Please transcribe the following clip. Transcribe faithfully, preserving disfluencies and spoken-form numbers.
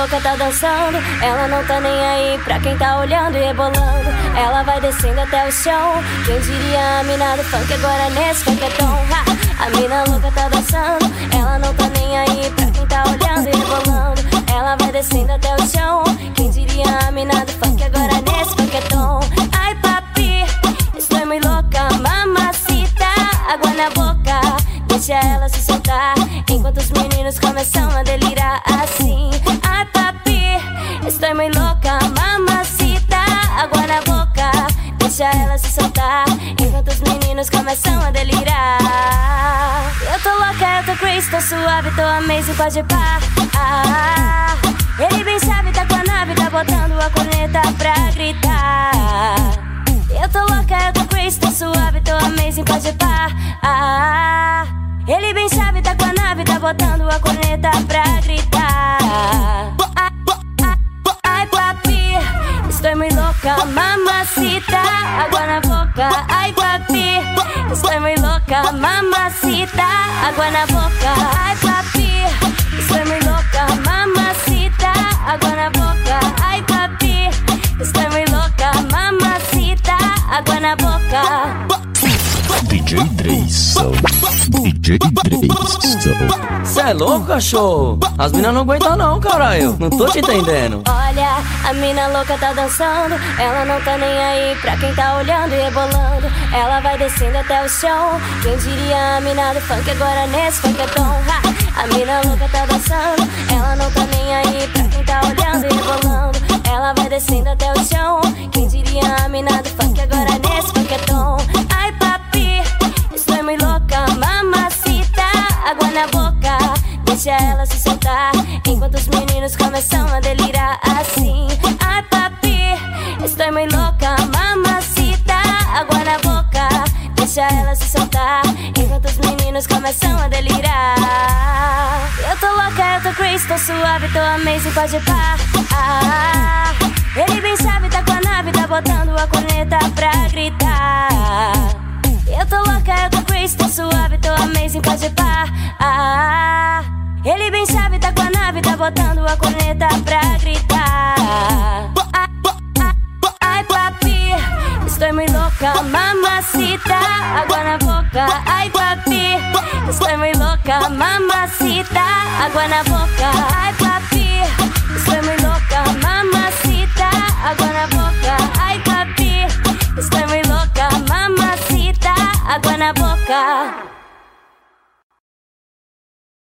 louca tá dançando, ela não tá nem aí pra quem tá olhando e rebolando. Ela vai descendo até o chão, quem diria a mina do funk agora nesse funketão. A mina louca tá dançando, ela não tá nem aí pra quem tá olhando e rebolando. Ela vai descendo até o chão, quem diria a mina do funk agora nesse funketão. Ai papi, estou muito louca, mamacita, água na boca, deixa ela se soltar, enquanto os meninos começam a delirar assim. Ai papi, estou muito louca, mamacita, água na boca, deixa ela se soltar, enquanto os meninos começam a delirar. Eu tô louca, eu tô crazy, tô suave, tô amazing, pode pá. Ah, ele bem sabe, tá com a nave, tá botando a corneta pra gritar. Eu tô louca, eu tô crazy, tô suave, tô amazing, pode pá. Ah, ele bem sabe, tá com a nave, tá botando a corneta pra gritar. Ai, ai, ai papi, estou muito louca, mamacita, água na boca. Ai papi, estou muito louca, mamacita, água na boca. Ai papi, estou muito louca, mamacita, água na boca. Ai papi, estou muito louca, mamacita, água na boca. D J Dreyson, D J Dreyson. Cê é louco, cachorro? As minas não aguentam não, caralho. Não tô te entendendo. Olha, a mina louca tá dançando, ela não tá nem aí pra quem tá olhando e rebolando. Ela vai descendo até o chão, quem diria a mina do funk agora nesse funketão. A mina louca tá dançando, ela não tá nem aí pra quem tá olhando e rebolando. Ela vai descendo até o chão, quem diria a mina do funk agora nesse funketão. Ai papi, estou muito louca, mamacita, água na boca, deixa ela se soltar, enquanto os meninos começam a delirar assim. Ai papi, estou muito louca, mamacita, água na boca, deixa ela se soltar, enquanto os meninos começam a delirar. Eu tô louca, eu tô crazy, tô suave, tô amazing, pode pá. Ah, ele bem sabe, tá com a nave, tá botando a corneta pra gritar. Eu tô louca, eu tô crazy, tô suave, tô amazing, pode pá. Ah, ele bem sabe, tá com a nave, tá botando a corneta pra gritar. Ai, ai, ai papi, estou muito louca, mamacita, água na boca. Ai papi, estou muito louca, mamacita, água na boca. Ai papi, estou muito louca, mamacita, água na boca. Ai papi, estou muito louca, mamacita, água na boca.